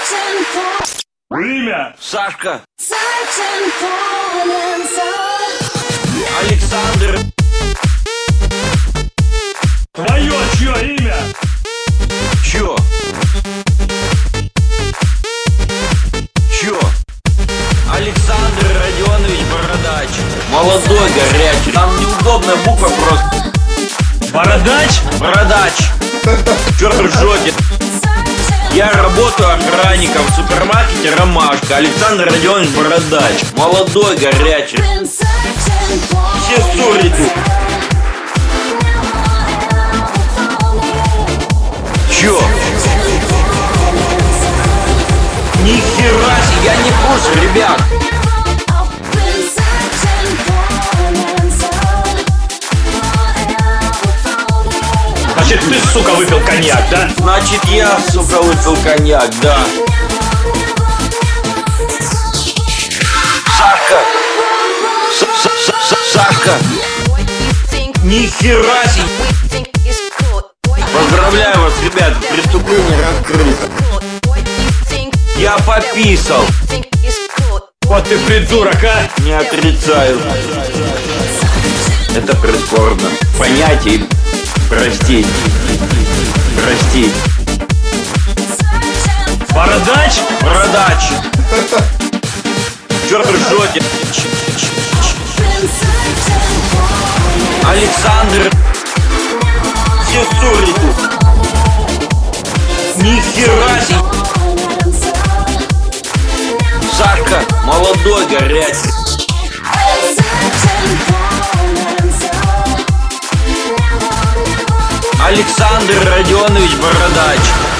Имя? Сашка. Александр. Твое чье имя? Чё? Александр Родионович Бородач. Молодой, горячий. Там неудобная буква просто. Бородач? Бородач. Чё ржёте? Я работаю охранником в супермаркете «Ромашка». Александр Родионович Бородач. Молодой, горячий. Все ссоры идут. Чё? Нихера себе, я не в курсе, ребят. Значит, ты, сука, выпил коньяк, да? Значит, я, сука, выпил коньяк, да. Сашка! Сашка! Нихера себе! Поздравляю вас, ребят, преступление раскрыто. Я пописал. Вот ты придурок, а! Не отрицаю. Это прискорбно. Понятие простить. Простить. Бородач? Бородач. Чё ржёте? Александр. Все ссоры тут. Нихера себе. Сашка, молодой, горячий. Александр Родионович Бородач.